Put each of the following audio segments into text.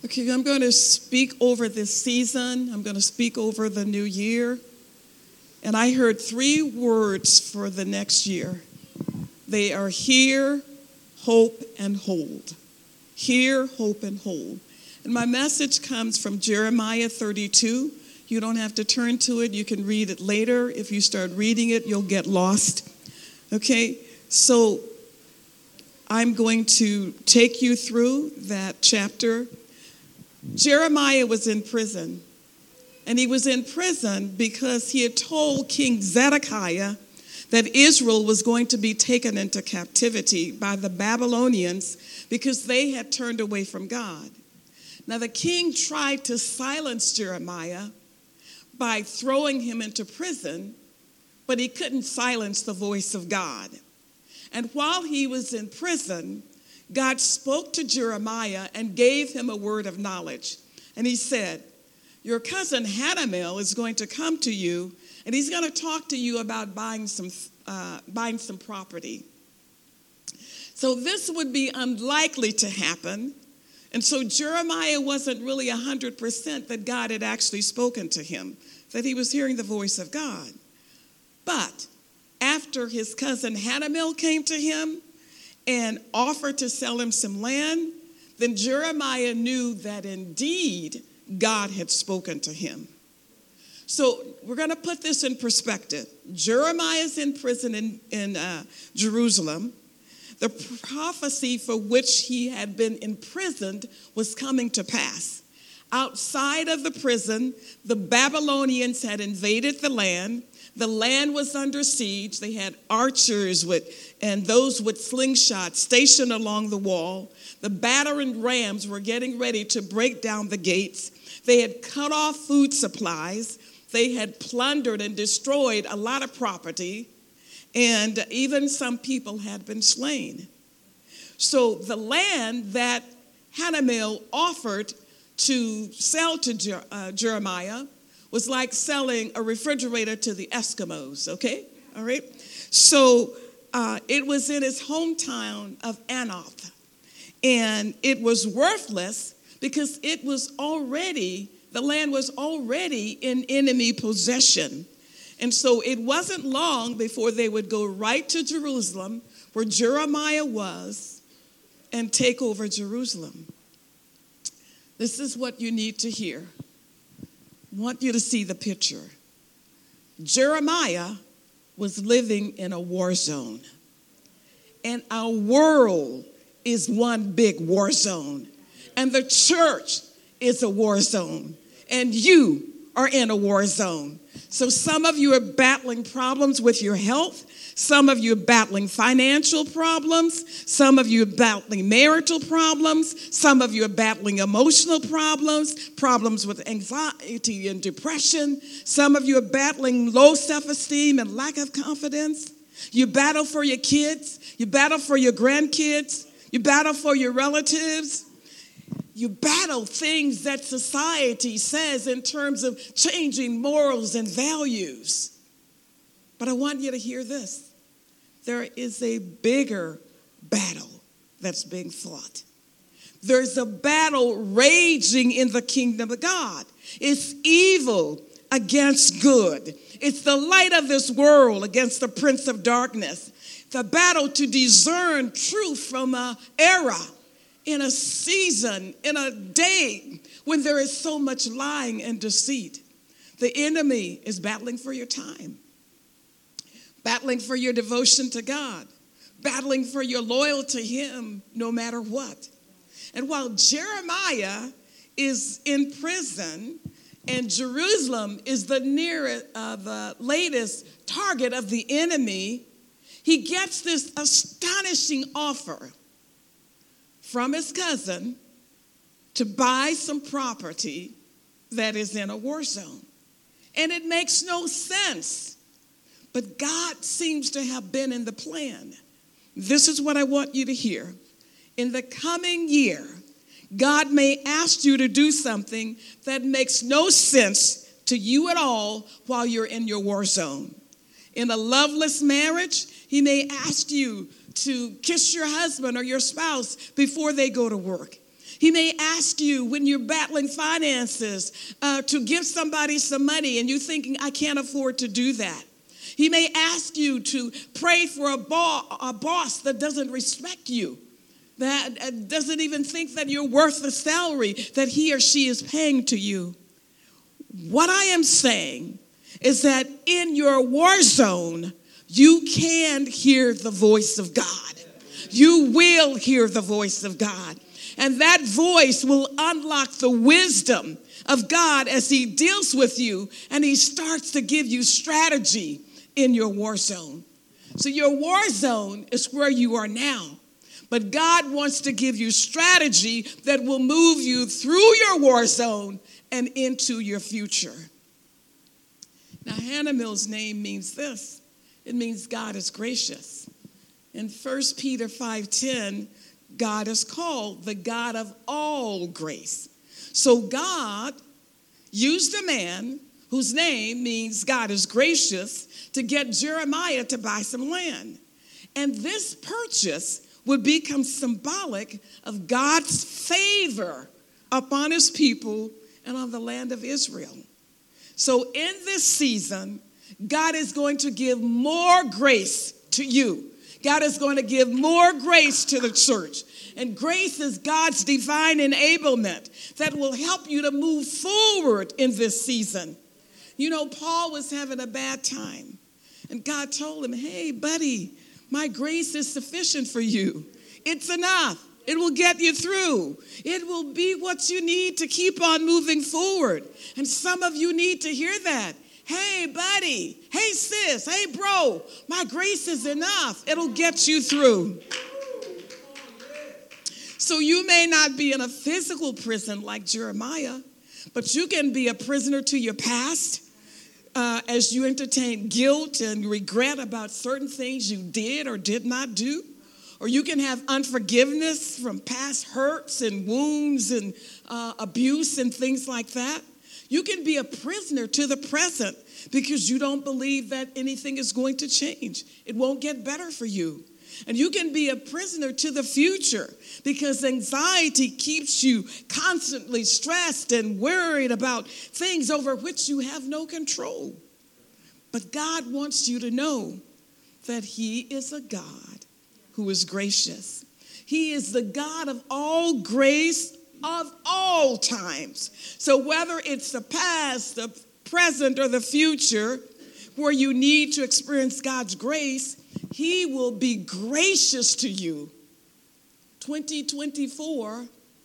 Okay, I'm going to speak over this season. I'm going to speak over the new year. And I heard 3 words for the next year. They are hear, hope, and hold. Hear, hope, and hold. And my message comes from Jeremiah 32. You don't have to turn to it. You can read it later. If you start reading it, you'll get lost. Okay, so I'm going to take you through that chapter. Jeremiah was in prison, and he was in prison because he had told King Zedekiah that Israel was going to be taken into captivity by the Babylonians because they had turned away from God. Now, the king tried to silence Jeremiah by throwing him into prison, but he couldn't silence the voice of God. And while he was in prison, God spoke to Jeremiah and gave him a word of knowledge. And he said, your cousin Hanamel is going to come to you, and he's going to talk to you about buying some property. So this would be unlikely to happen. And so Jeremiah wasn't really 100% that God had actually spoken to him, that he was hearing the voice of God. But after his cousin Hanamel came to him and offered to sell him some land, then Jeremiah knew that indeed God had spoken to him. So we're going to put this in perspective. Jeremiah is in prison in Jerusalem. The prophecy for which he had been imprisoned was coming to pass. Outside of the prison, the Babylonians had invaded the land. The land was under siege. They had archers and those with slingshots stationed along the wall. The battering rams were getting ready to break down the gates. They had cut off food supplies. They had plundered and destroyed a lot of property. And even some people had been slain. So the land that Hanamel offered to sell to Jeremiah was like selling a refrigerator to the Eskimos, okay? All right? So it was in his hometown of Anath. And it was worthless because the land was already in enemy possession. And so it wasn't long before they would go right to Jerusalem, where Jeremiah was, and take over Jerusalem. This is what you need to hear. I want you to see the picture. Jeremiah was living in a war zone. And our world is one big war zone. And the church is a war zone. And you are in a war zone. So some of you are battling problems with your health. Some of you are battling financial problems. Some of you are battling marital problems. Some of you are battling emotional problems with anxiety and depression. Some of you are battling low self-esteem and lack of confidence. You battle for your kids. You battle for your grandkids. You battle for your relatives. You battle things that society says in terms of changing morals and values. But I want you to hear this. There is a bigger battle that's being fought. There's a battle raging in the kingdom of God. It's evil against good. It's the light of this world against the prince of darkness. The battle to discern truth from error. In a season, in a day when there is so much lying and deceit. The enemy is battling for your time, battling for your devotion to God, battling for your loyalty to him no matter what. And while Jeremiah is in prison and Jerusalem is the latest target of the enemy, he gets this astonishing offer from his cousin to buy some property that is in a war zone. And it makes no sense. But God seems to have been in the plan. This is what I want you to hear. In the coming year, God may ask you to do something that makes no sense to you at all while you're in your war zone. In a loveless marriage, he may ask you to kiss your husband or your spouse before they go to work. He may ask you when you're battling finances to give somebody some money and you're thinking, I can't afford to do that. He may ask you to pray for a boss that doesn't respect you, that doesn't even think that you're worth the salary that he or she is paying to you. What I am saying is that in your war zone, you can hear the voice of God. You will hear the voice of God. And that voice will unlock the wisdom of God as he deals with you and he starts to give you strategy in your war zone. So your war zone is where you are now. But God wants to give you strategy that will move you through your war zone and into your future. Now, Hanamil's name means this. It means God is gracious. In 1 Peter 5:10, God is called the God of all grace. So God used a man whose name means God is gracious to get Jeremiah to buy some land. And this purchase would become symbolic of God's favor upon his people and on the land of Israel. So in this season, God is going to give more grace to you. God is going to give more grace to the church. And grace is God's divine enablement that will help you to move forward in this season. You know, Paul was having a bad time. And God told him, hey, buddy, my grace is sufficient for you. It's enough. It will get you through. It will be what you need to keep on moving forward. And some of you need to hear that. Hey, buddy. Hey, sis. Hey, bro. My grace is enough. It'll get you through. So you may not be in a physical prison like Jeremiah, but you can be a prisoner to your past as you entertain guilt and regret about certain things you did or did not do. Or you can have unforgiveness from past hurts and wounds and abuse and things like that. You can be a prisoner to the present because you don't believe that anything is going to change. It won't get better for you. And you can be a prisoner to the future because anxiety keeps you constantly stressed and worried about things over which you have no control. But God wants you to know that he is a God who is gracious. He is the God of all grace of all times. So whether it's the past, the present, or the future where you need to experience God's grace, he will be gracious to you. 2024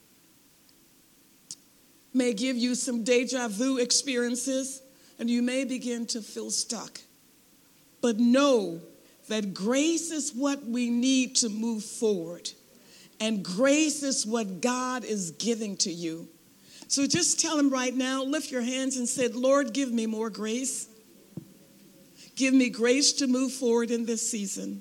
may give you some deja vu experiences, and you may begin to feel stuck. But know that grace is what we need to move forward. And grace is what God is giving to you. So just tell him right now, lift your hands and say, Lord, give me more grace. Give me grace to move forward in this season.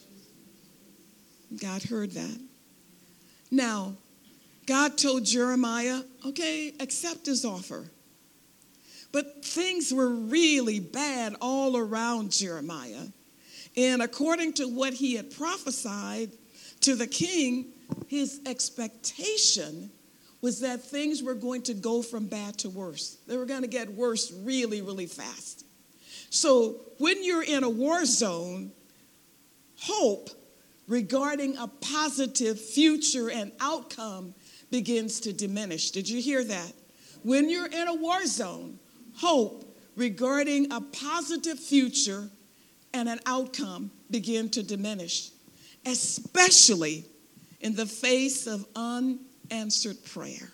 God heard that. Now, God told Jeremiah, okay, accept his offer. But things were really bad all around Jeremiah. And according to what he had prophesied to the king, his expectation was that things were going to go from bad to worse. They were going to get worse really, really fast. So when you're in a war zone, hope regarding a positive future and outcome begins to diminish. Did you hear that? When you're in a war zone, hope regarding a positive future and an outcome begin to diminish, especially in the face of unanswered prayer.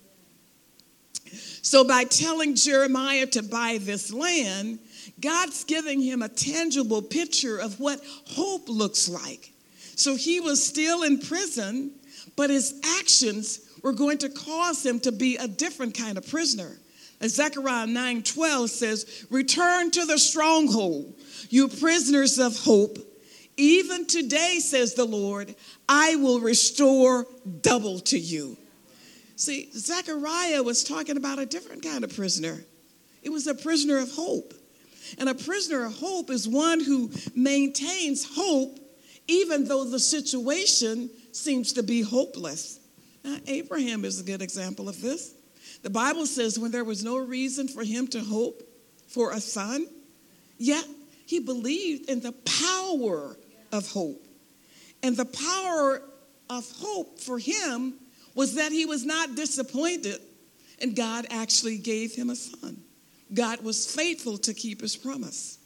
So by telling Jeremiah to buy this land, God's giving him a tangible picture of what hope looks like. So he was still in prison, but his actions were going to cause him to be a different kind of prisoner. As Zechariah 9:12 says, return to the stronghold, you prisoners of hope. Even today, says the Lord, I will restore double to you. See, Zechariah was talking about a different kind of prisoner. It was a prisoner of hope. And a prisoner of hope is one who maintains hope even though the situation seems to be hopeless. Abraham is a good example of this. The Bible says when there was no reason for him to hope for a son, yet he believed in the power of hope. And the power of hope for him was that he was not disappointed, and God actually gave him a son. God was faithful to keep his promise.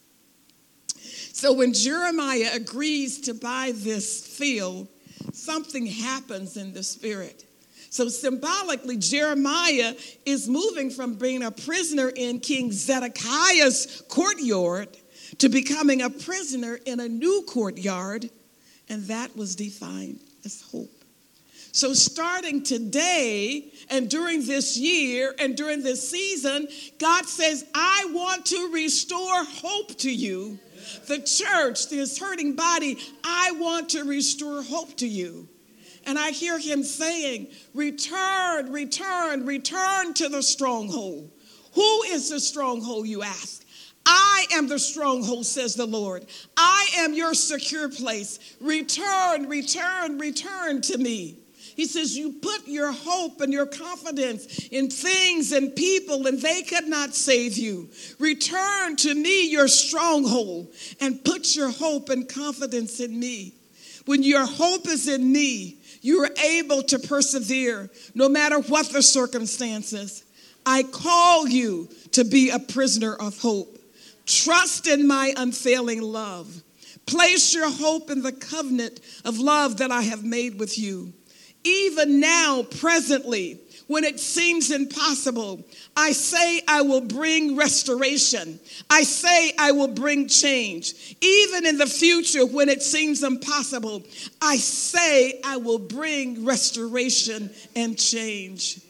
So when Jeremiah agrees to buy this field, something happens in the spirit. So symbolically, Jeremiah is moving from being a prisoner in King Zedekiah's courtyard to becoming a prisoner in a new courtyard, and that was defined as hope. So starting today and during this year and during this season, God says, I want to restore hope to you. The church, this hurting body, I want to restore hope to you. And I hear him saying, return, return, return to the stronghold. Who is the stronghold, you ask? I am the stronghold, says the Lord. I am your secure place. Return, return, return to me. He says, you put your hope and your confidence in things and people, and they could not save you. Return to me, your stronghold, and put your hope and confidence in me. When your hope is in me, you are able to persevere no matter what the circumstances. I call you to be a prisoner of hope. Trust in my unfailing love. Place your hope in the covenant of love that I have made with you. Even now, presently, when it seems impossible, I say I will bring restoration. I say I will bring change. Even in the future, when it seems impossible, I say I will bring restoration and change.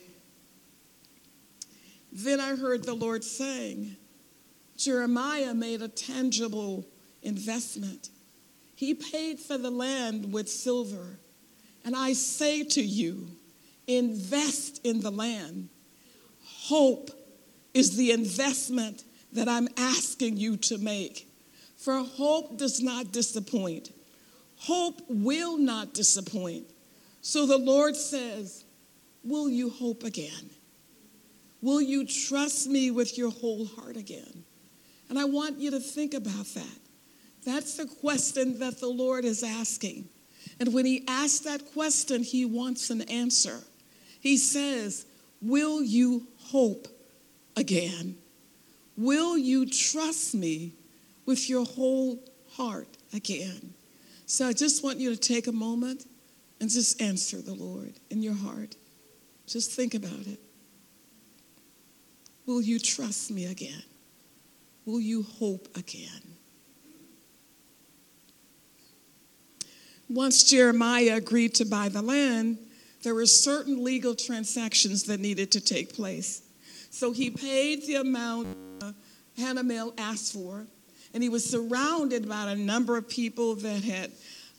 Then I heard the Lord saying, Jeremiah made a tangible investment. He paid for the land with silver. And I say to you, invest in the land. Hope is the investment that I'm asking you to make. For hope does not disappoint. Hope will not disappoint. So the Lord says, will you hope again? Will you trust me with your whole heart again? And I want you to think about that. That's the question that the Lord is asking. And when he asks that question, he wants an answer. He says, will you hope again? Will you trust me with your whole heart again? So I just want you to take a moment and just answer the Lord in your heart. Just think about it. Will you trust me again? Will you hope again? Once Jeremiah agreed to buy the land, there were certain legal transactions that needed to take place. So he paid the amount Hanamel asked for, and he was surrounded by a number of people that had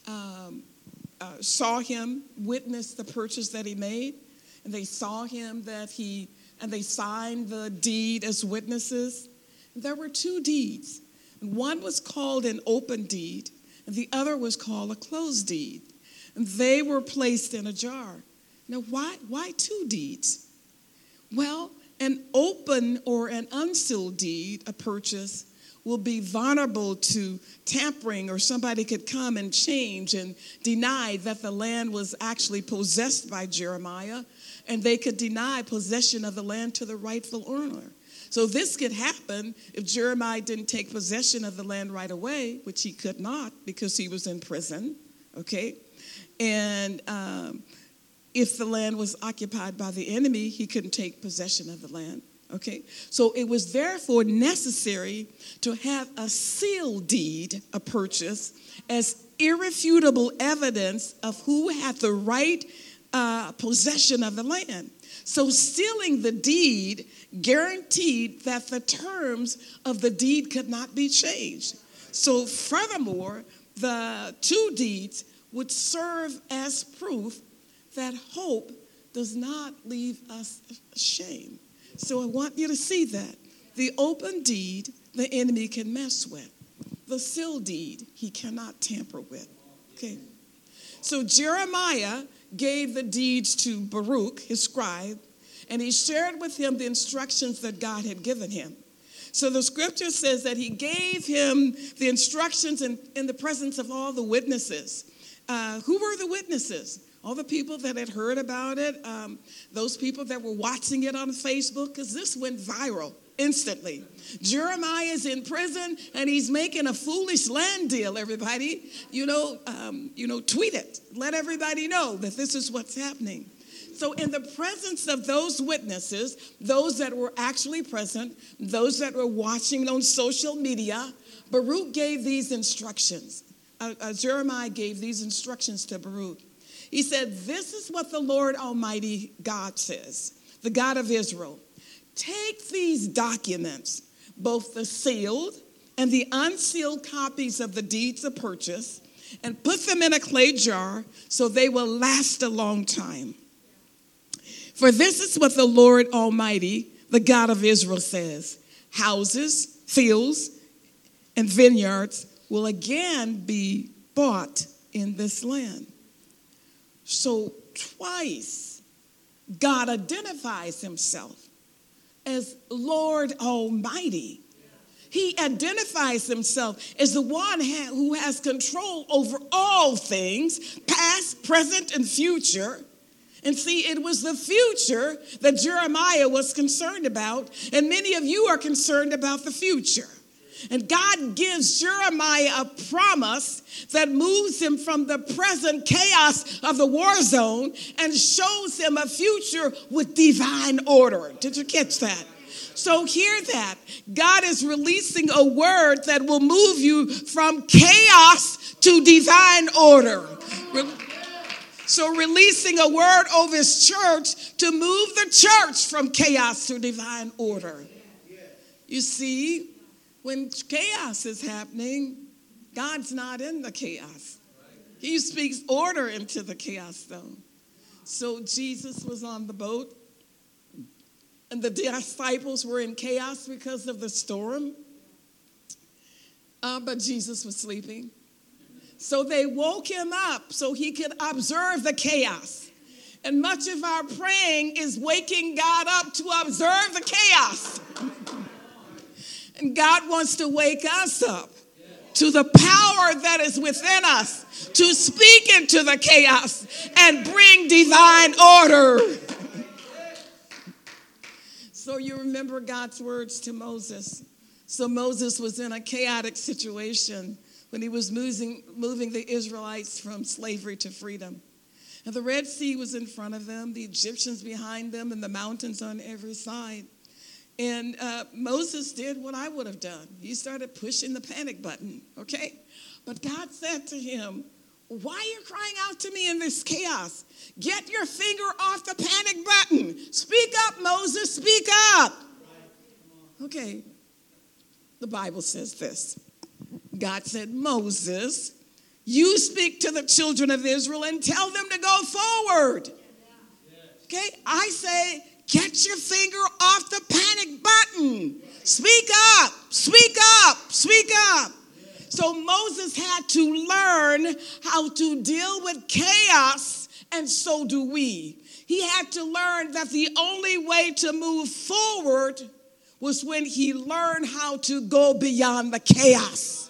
saw him witness the purchase that he made, and they saw him and they signed the deed as witnesses. There were two deeds. One was called an open deed, and the other was called a closed deed. And they were placed in a jar. Now, why two deeds? Well, an open or an unsealed deed, a purchase, will be vulnerable to tampering, or somebody could come and change and deny that the land was actually possessed by Jeremiah, and they could deny possession of the land to the rightful owner. So this could happen if Jeremiah didn't take possession of the land right away, which he could not because he was in prison, okay? And if the land was occupied by the enemy, he couldn't take possession of the land, okay? So it was therefore necessary to have a sealed deed, a purchase, as irrefutable evidence of who had the right possession of the land. So sealing the deed guaranteed that the terms of the deed could not be changed. So furthermore, the two deeds would serve as proof that hope does not leave us ashamed. So I want you to see that. The open deed, the enemy can mess with. The sealed deed, he cannot tamper with. Okay. So Jeremiah gave the deeds to Baruch, his scribe, and he shared with him the instructions that God had given him. So the scripture says that he gave him the instructions in the presence of all the witnesses. Who were the witnesses? All the people that had heard about it, those people that were watching it on Facebook, because this went viral instantly. Jeremiah is in prison and he's making a foolish land deal, everybody. Tweet it. Let everybody know that this is what's happening. So in the presence of those witnesses, those that were actually present, those that were watching on social media, Baruch gave these instructions. Jeremiah gave these instructions to Baruch. He said, this is what the Lord Almighty God says, the God of Israel. Take these documents, both the sealed and the unsealed copies of the deeds of purchase, and put them in a clay jar so they will last a long time. For this is what the Lord Almighty, the God of Israel, says. Houses, fields, and vineyards will again be bought in this land. So twice, God identifies himself as Lord Almighty. He identifies himself as the one who has control over all things, past, present, and future. And see, it was the future that Jeremiah was concerned about, and many of you are concerned about the future. And God gives Jeremiah a promise that moves him from the present chaos of the war zone and shows him a future with divine order. Did you catch that? So hear that. God is releasing a word that will move you from chaos to divine order. So releasing a word over his church to move the church from chaos to divine order. You see, when chaos is happening, God's not in the chaos. He speaks order into the chaos, though. So Jesus was on the boat, and the disciples were in chaos because of the storm. But Jesus was sleeping. So they woke him up so he could observe the chaos. And much of our praying is waking God up to observe the chaos. And God wants to wake us up to the power that is within us to speak into the chaos and bring divine order. So you remember God's words to Moses. So Moses was in a chaotic situation when he was moving the Israelites from slavery to freedom. And the Red Sea was in front of them, the Egyptians behind them, and the mountains on every side. And Moses did what I would have done. He started pushing the panic button, okay? But God said to him, why are you crying out to me in this chaos? Get your finger off the panic button. Speak up, Moses, speak up. Okay, the Bible says this. God said, Moses, you speak to the children of Israel and tell them to go forward. Okay, I say, get your finger off the panic button. Speak up, speak up, speak up. So Moses had to learn how to deal with chaos, and so do we. He had to learn that the only way to move forward was when he learned how to go beyond the chaos.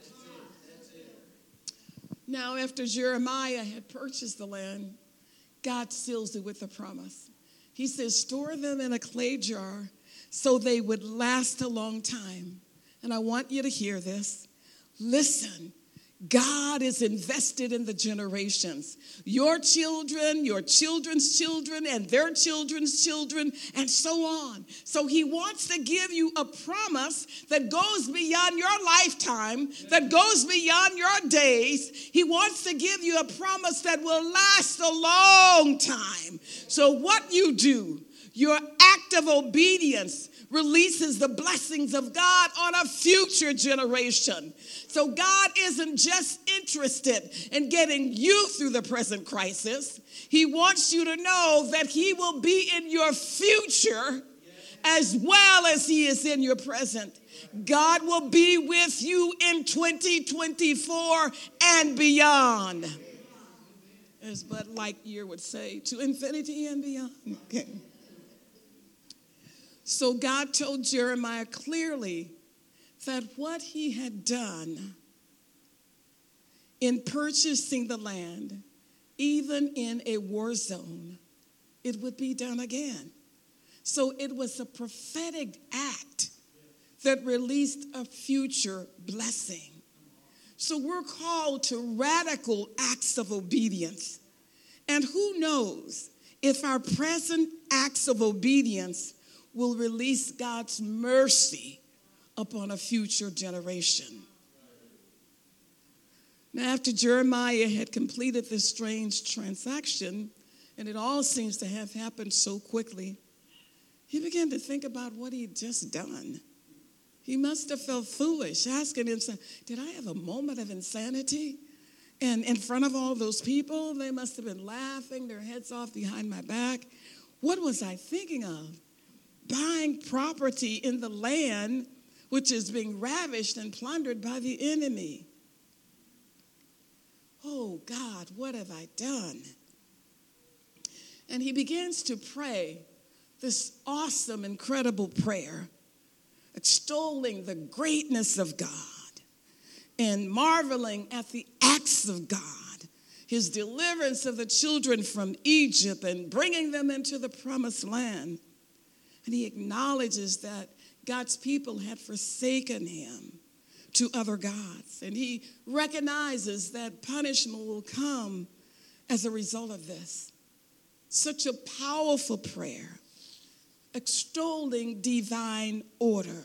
Now, after Jeremiah had purchased the land, God seals it with a promise. He says, store them in a clay jar so they would last a long time. And I want you to hear this. Listen, God is invested in the generations. Your children, your children's children, and their children's children, and so on. So he wants to give you a promise that goes beyond your lifetime, that goes beyond your days. He wants to give you a promise that will last a long time. So what you do, your act of obedience releases the blessings of God on a future generation. So God isn't just interested in getting you through the present crisis. He wants you to know that he will be in your future as well as he is in your present. God will be with you in 2024 and beyond. as Bud Lightyear would say, to infinity and beyond. Okay. So God told Jeremiah clearly that what he had done in purchasing the land, even in a war zone, it would be done again. So it was a prophetic act that released a future blessing. So we're called to radical acts of obedience. And who knows if our present acts of obedience will release God's mercy upon a future generation. Now, after Jeremiah had completed this strange transaction, and it all seems to have happened so quickly, he began to think about what he had just done. He must have felt foolish, asking himself, did I have a moment of insanity? And in front of all those people, they must have been laughing their heads off behind my back. What was I thinking of? Buying property in the land which is being ravished and plundered by the enemy. Oh God, what have I done? And he begins to pray this awesome, incredible prayer, extolling the greatness of God and marveling at the acts of God, his deliverance of the children from Egypt and bringing them into the promised land. And he acknowledges that God's people had forsaken him to other gods. And he recognizes that punishment will come as a result of this. Such a powerful prayer, extolling divine order.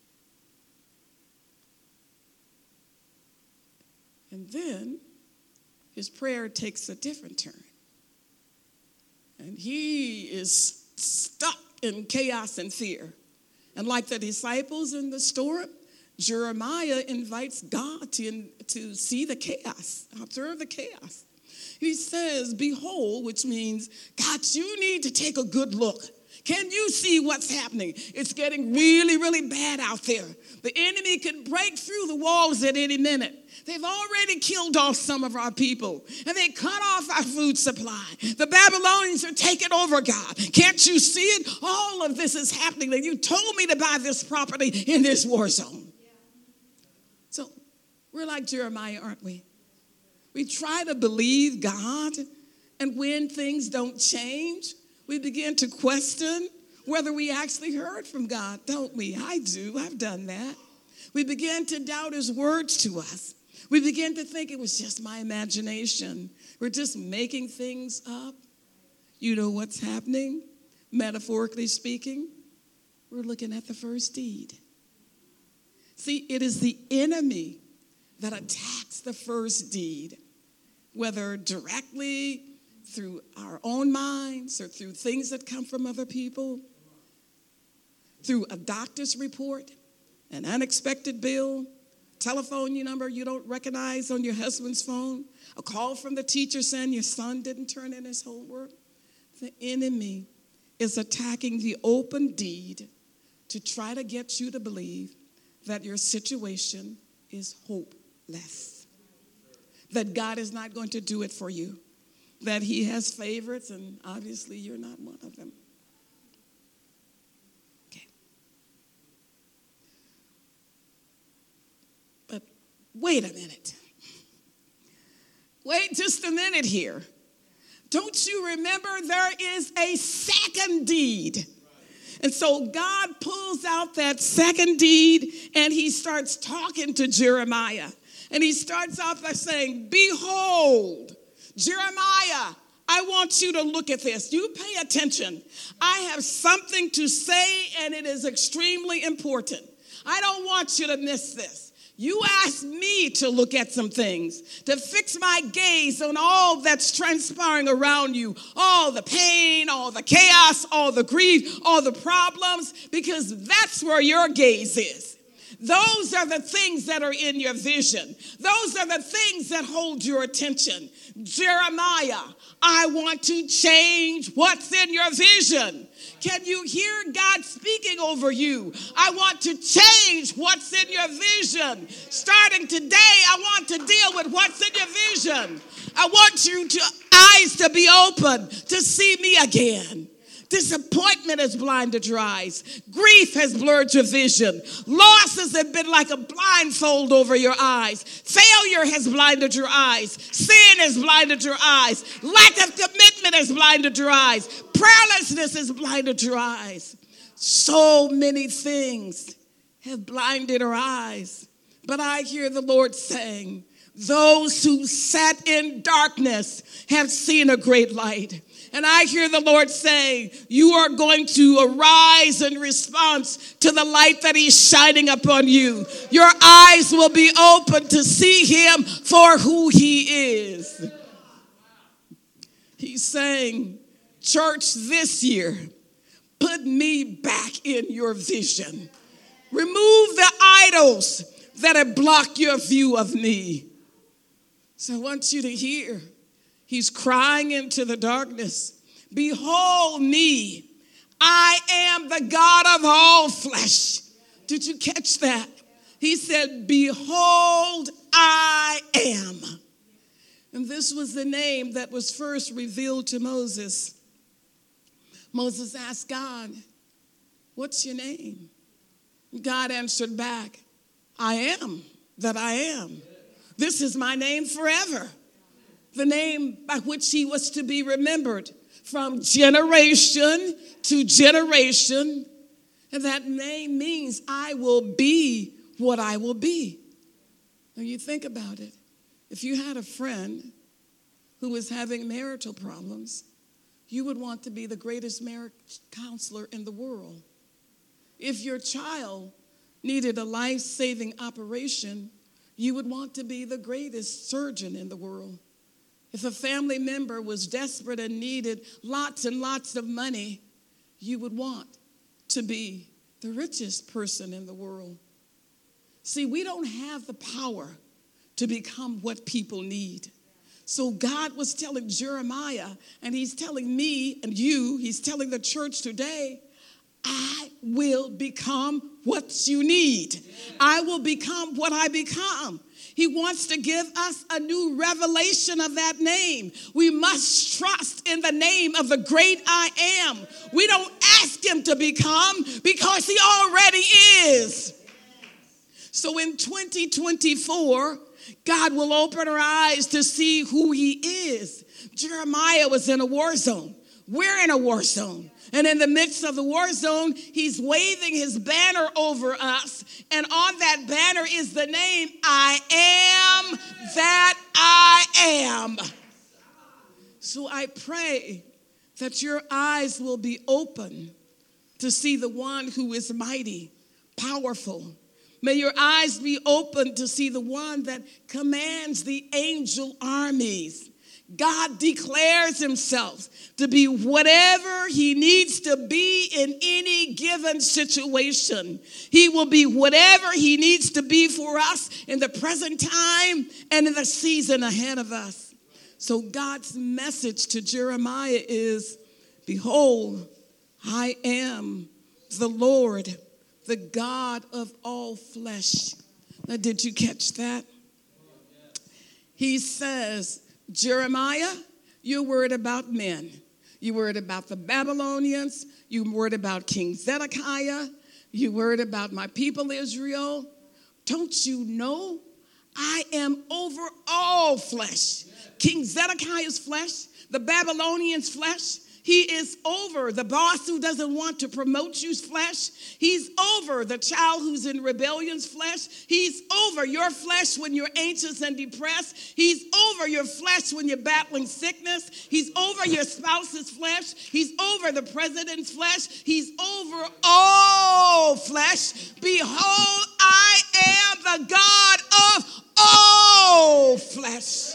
And then his prayer takes a different turn. And he is stuck in chaos and fear. And like the disciples in the storm, Jeremiah invites God to see the chaos, observe the chaos. He says, behold, which means, God, you need to take a good look. Can you see what's happening? It's getting really, really bad out there. The enemy can break through the walls at any minute. They've already killed off some of our people, and they cut off our food supply. The Babylonians are taking over, God. Can't you see it? All of this is happening. And you told me to buy this property in this war zone. So we're like Jeremiah, aren't we? We try to believe God, and when things don't change, we begin to question whether we actually heard from God, don't we? I do. I've done that. We begin to doubt his words to us. We begin to think it was just my imagination. We're just making things up. You know what's happening? Metaphorically speaking, we're looking at the first deed. See, it is the enemy that attacks the first deed, whether directly through our own minds or through things that come from other people, through a doctor's report, an unexpected bill, telephone number you don't recognize on your husband's phone, a call from the teacher saying your son didn't turn in his homework. The enemy is attacking the open deed to try to get you to believe that your situation is hopeless, that God is not going to do it for you, that he has favorites, and obviously you're not one of them. Okay. But wait a minute. Wait just a minute here. Don't you remember there is a second deed? And so God pulls out that second deed and he starts talking to Jeremiah. And he starts off by saying, behold, Jeremiah, I want you to look at this. You pay attention. I have something to say, and it is extremely important. I don't want you to miss this. You asked me to look at some things, to fix my gaze on all that's transpiring around you, all the pain, all the chaos, all the grief, all the problems, because that's where your gaze is. Those are the things that are in your vision. Those are the things that hold your attention. Jeremiah, I want to change what's in your vision. can you hear God speaking over you? I want to change what's in your vision. Starting today, I want to deal with what's in your vision. I want you eyes to be open to see me again. Disappointment has blinded your eyes. Grief has blurred your vision. Losses have been like a blindfold over your eyes. Failure has blinded your eyes. Sin has blinded your eyes. Lack of commitment has blinded your eyes. Prayerlessness has blinded your eyes. So many things have blinded our eyes. But I hear the Lord saying, those who sat in darkness have seen a great light. And I hear the Lord say, you are going to arise in response to the light that he's shining upon you. Your eyes will be open to see him for who he is. He's saying, church, this year, put me back in your vision. Remove the idols that have blocked your view of me. So I want you to hear. He's crying into the darkness. Behold me. I am the God of all flesh. Did you catch that? He said, behold, I am. And this was the name that was first revealed to Moses. Moses asked God, what's your name? God answered back, I am that I am. This is my name forever. The name by which he was to be remembered from generation to generation. And that name means I will be what I will be. Now you think about it. If you had a friend who was having marital problems, you would want to be the greatest marriage counselor in the world. If your child needed a life-saving operation, you would want to be the greatest surgeon in the world. If a family member was desperate and needed lots and lots of money, you would want to be the richest person in the world. See, we don't have the power to become what people need. So God was telling Jeremiah, and he's telling me and you, he's telling the church today, I will become what you need. I will become what I become. He wants to give us a new revelation of that name. We must trust in the name of the great I am. We don't ask him to become because he already is. So in 2024, God will open our eyes to see who he is. Jeremiah was in a war zone. We're in a war zone. And in the midst of the war zone, he's waving his banner over us. And on that banner is the name, I am that I am. So I pray that your eyes will be open to see the one who is mighty, powerful. May your eyes be open to see the one that commands the angel armies. God declares himself to be whatever he needs to be in any given situation. He will be whatever he needs to be for us in the present time and in the season ahead of us. So God's message to Jeremiah is, behold, I am the Lord, the God of all flesh. Now, did you catch that? He says, Jeremiah, you're worried about men. You're worried about the Babylonians. You're worried about King Zedekiah. You're worried about my people Israel. Don't you know I am over all flesh? King Zedekiah's flesh, the Babylonians' flesh. He is over the boss who doesn't want to promote you's flesh. He's over the child who's in rebellion's flesh. He's over your flesh when you're anxious and depressed. He's over your flesh when you're battling sickness. He's over your spouse's flesh. He's over the president's flesh. He's over all flesh. Behold, I am the God of all flesh.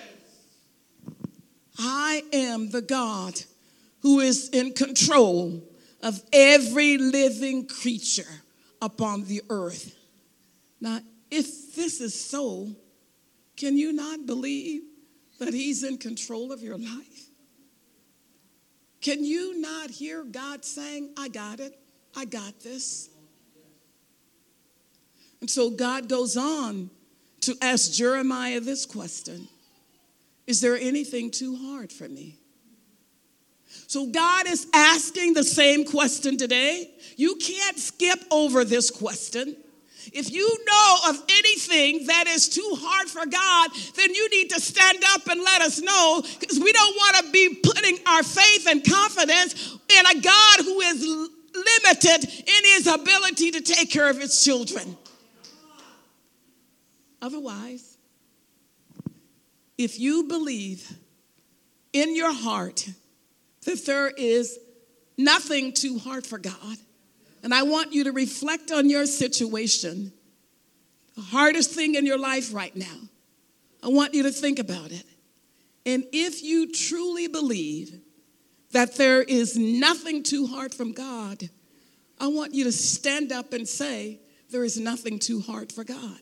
I am the God who is in control of every living creature upon the earth. Now, if this is so, can you not believe that he's in control of your life? Can you not hear God saying, I got it. I got this. And so God goes on to ask Jeremiah this question. Is there anything too hard for me? So God is asking the same question today. You can't skip over this question. If you know of anything that is too hard for God, then you need to stand up and let us know, because we don't want to be putting our faith and confidence in a God who is limited in his ability to take care of his children. Otherwise, if you believe in your heart that there is nothing too hard for God, and I want you to reflect on your situation, the hardest thing in your life right now, I want you to think about it. And if you truly believe that there is nothing too hard from God, I want you to stand up and say, there is nothing too hard for God.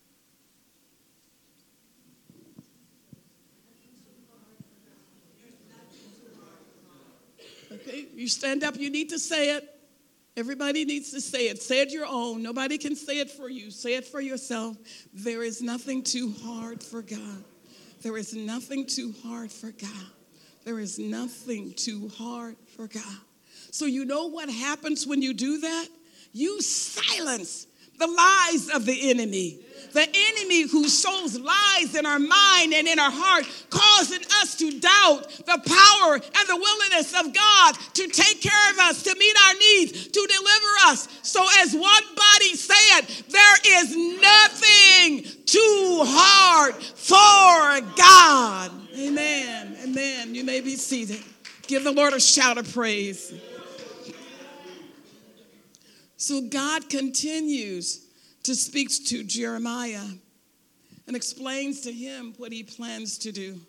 Okay, you stand up, you need to say it. Everybody needs to say it. Say it your own. Nobody can say it for you. Say it for yourself. There is nothing too hard for God. There is nothing too hard for God. There is nothing too hard for God. So you know what happens when you do that? You silence the lies of the enemy. The enemy who sows lies in our mind and in our heart, causing us to doubt the power and the willingness of God to take care of us, to meet our needs, to deliver us. So as one body said, there is nothing too hard for God. Amen. Amen. You may be seated. Give the Lord a shout of praise. So God continues to speak to Jeremiah and explains to him what he plans to do.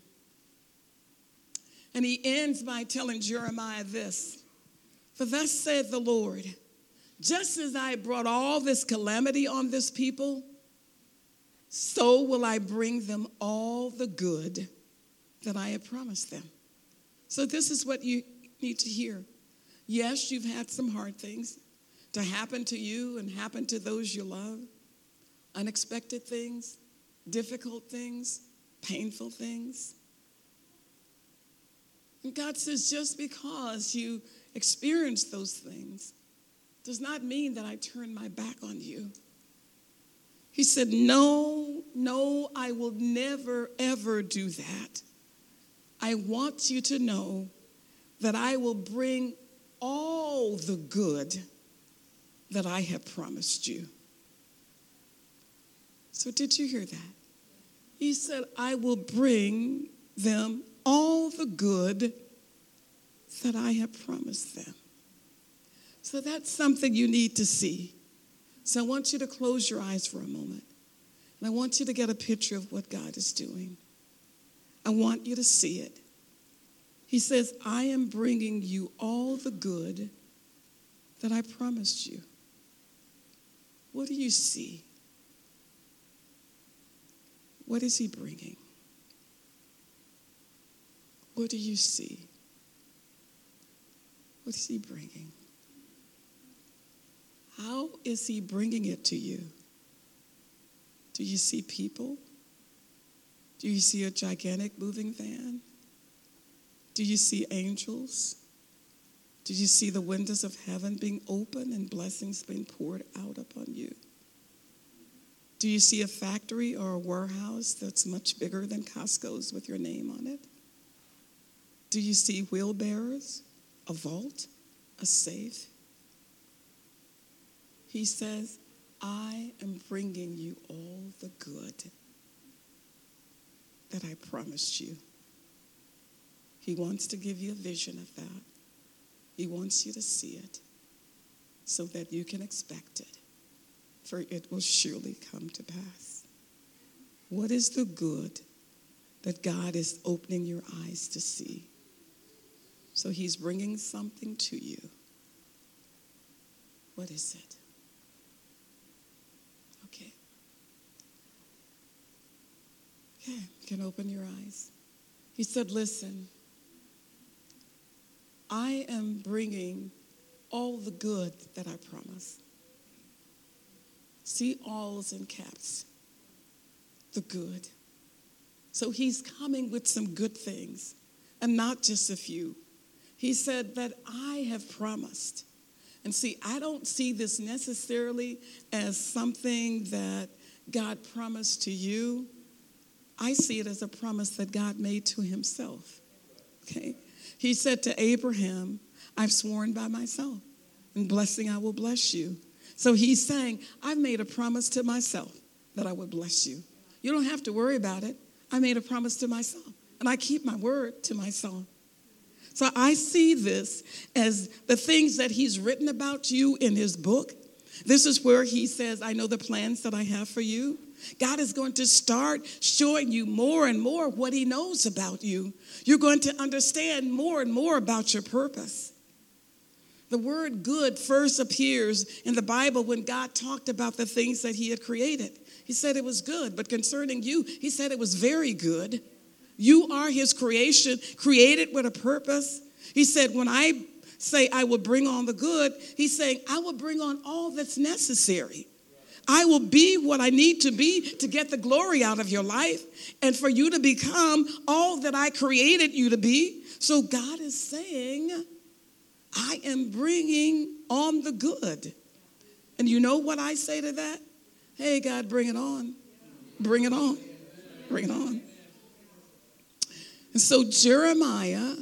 And he ends by telling Jeremiah this: for thus said the Lord, just as I brought all this calamity on this people, so will I bring them all the good that I have promised them. So this is what you need to hear. Yes, you've had some hard things to happen to you and happen to those you love. Unexpected things, difficult things, painful things. And God says, just because you experience those things does not mean that I turn my back on you. He said, no, I will never, ever do that. I want you to know that I will bring all the good that I have promised you. So did you hear that? He said, I will bring them all the good that I have promised them. So that's something you need to see. So I want you to close your eyes for a moment. And I want you to get a picture of what God is doing. I want you to see it. He says, I am bringing you all the good that I promised you. What do you see? What is he bringing? What do you see? What is he bringing? How is he bringing it to you? Do you see people? Do you see a gigantic moving van? Do you see angels? Do you see the windows of heaven being open and blessings being poured out upon you? Do you see a factory or a warehouse that's much bigger than Costco's with your name on it? Do you see wheelbarrows, a vault, a safe? He says, I am bringing you all the good that I promised you. He wants to give you a vision of that. He wants you to see it so that you can expect it, for it will surely come to pass. What is the good that God is opening your eyes to see? So he's bringing something to you. What is it? Okay. Okay, you can open your eyes. He said, listen, I am bringing all the good that I promised. See, all's in caps. The good. So he's coming with some good things, and not just a few. He said that I have promised. And see, I don't see this necessarily as something that God promised to you. I see it as a promise that God made to himself. Okay? He said to Abraham, I've sworn by myself. In blessing, I will bless you. So he's saying, I've made a promise to myself that I would bless you. You don't have to worry about it. I made a promise to myself, and I keep my word to myself. So I see this as the things that he's written about you in his book. This is where he says, I know the plans that I have for you. God is going to start showing you more and more what he knows about you. You're going to understand more and more about your purpose. The word good first appears in the Bible when God talked about the things that he had created. He said it was good, but concerning you, he said it was very good. You are his creation, created with a purpose. He said, when I say I will bring on the good, he's saying I will bring on all that's necessary. I will be what I need to be to get the glory out of your life and for you to become all that I created you to be. So God is saying, I am bringing on the good. And you know what I say to that? Hey, God, bring it on. Bring it on. Bring it on. And so, Jeremiah,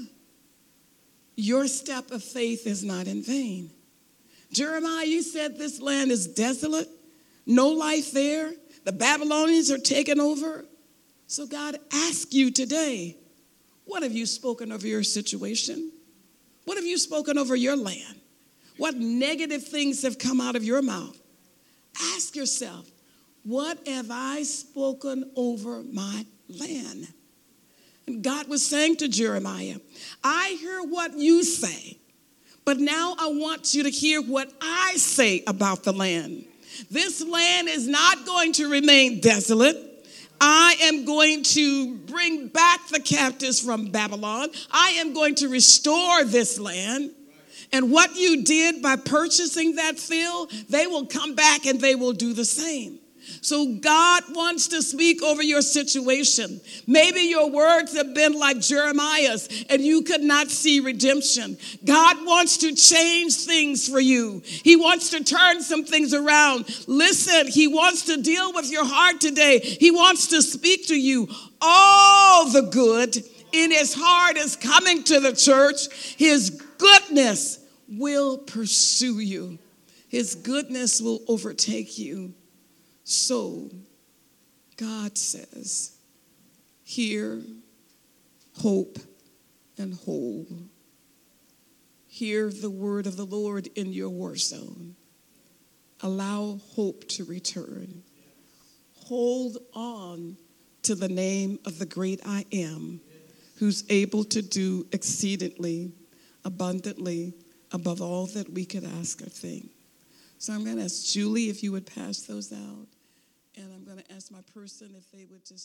your step of faith is not in vain. Jeremiah, you said this land is desolate, no life there. The Babylonians are taking over. So God asks you today, what have you spoken over your situation? What have you spoken over your land? What negative things have come out of your mouth? Ask yourself, what have I spoken over my land? And God was saying to Jeremiah, I hear what you say, but now I want you to hear what I say about the land. This land is not going to remain desolate. I am going to bring back the captives from Babylon. I am going to restore this land. And what you did by purchasing that field, they will come back and they will do the same. So God wants to speak over your situation. Maybe your words have been like Jeremiah's and you could not see redemption. God wants to change things for you. He wants to turn some things around. Listen, he wants to deal with your heart today. He wants to speak to you. All the good in his heart is coming to the church. His goodness will pursue you. His goodness will overtake you. So, God says, hear, hope, and hold. Hear the word of the Lord in your war zone. Allow hope to return. Hold on to the name of the great I am, who's able to do exceedingly, abundantly, above all that we could ask or think. So I'm going to ask Julie if you would pass those out. And I'm going to ask my person if they would just